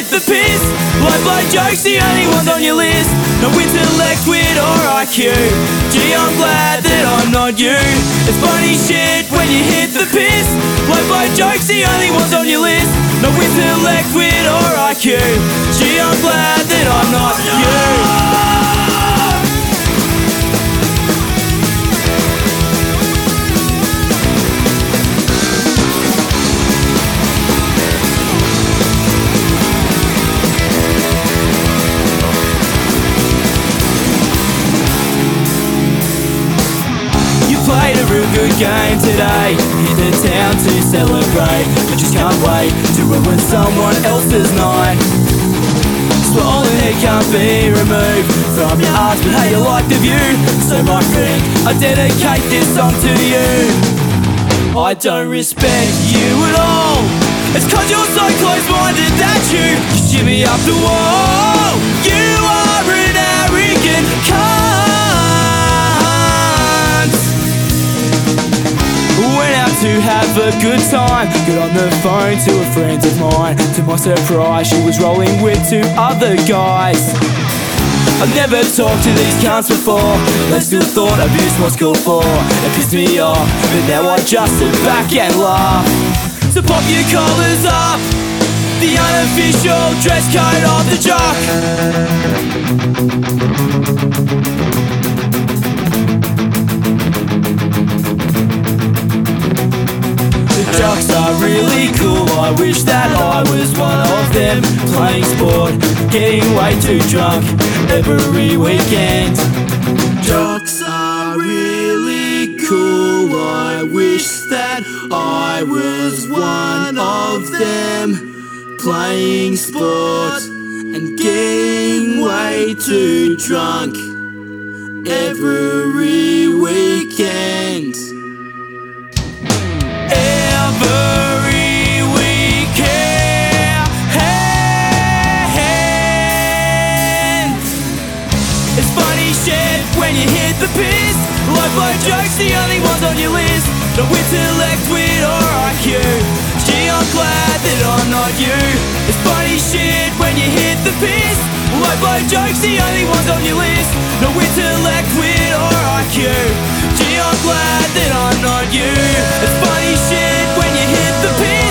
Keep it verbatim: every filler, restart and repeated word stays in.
the piss. Life like jokes, the only ones on your list. No intellect, wit or I Q. Gee, I'm glad that I'm not you. It's funny shit when you hit the piss. Life like jokes, the only ones on your list. No intellect, wit or I Q. Gee, I'm glad that I'm not you. Played a real good game today. Hit the town to celebrate, but just can't wait to ruin someone else's night. Swollen head can't be removed from your arms, but how you like the view. So my friend, I dedicate this song to you. I don't respect you at all. It's cause you're so close-minded that you shimmy up the wall. You are an arrogant cunt. Went out to have a good time. Got on the phone to a friend of mine. To my surprise, she was rolling with two other guys. I've never talked to these cunts before. They still thought abuse was cool for. It pissed me off, but now I just sit back and laugh. So pop your collars up, the unofficial dress code of the jock. Jocks are really cool, I wish that I was one of them. Playing sport, getting way too drunk every weekend. Jocks are really cool, I wish that I was one of them. Playing sport and getting way too drunk every weekend. Every weekend. It's funny shit when you hit the piss. Life like jokes, the only ones on your list. No intellect, wit or I Q. Gee, I'm glad that I'm not you. It's funny shit when you hit the piss. Life like jokes, the only ones on your list. No intellect, wit or I Q. Gee, I'm glad that I'm not you. It's funny shit when you hit the piss.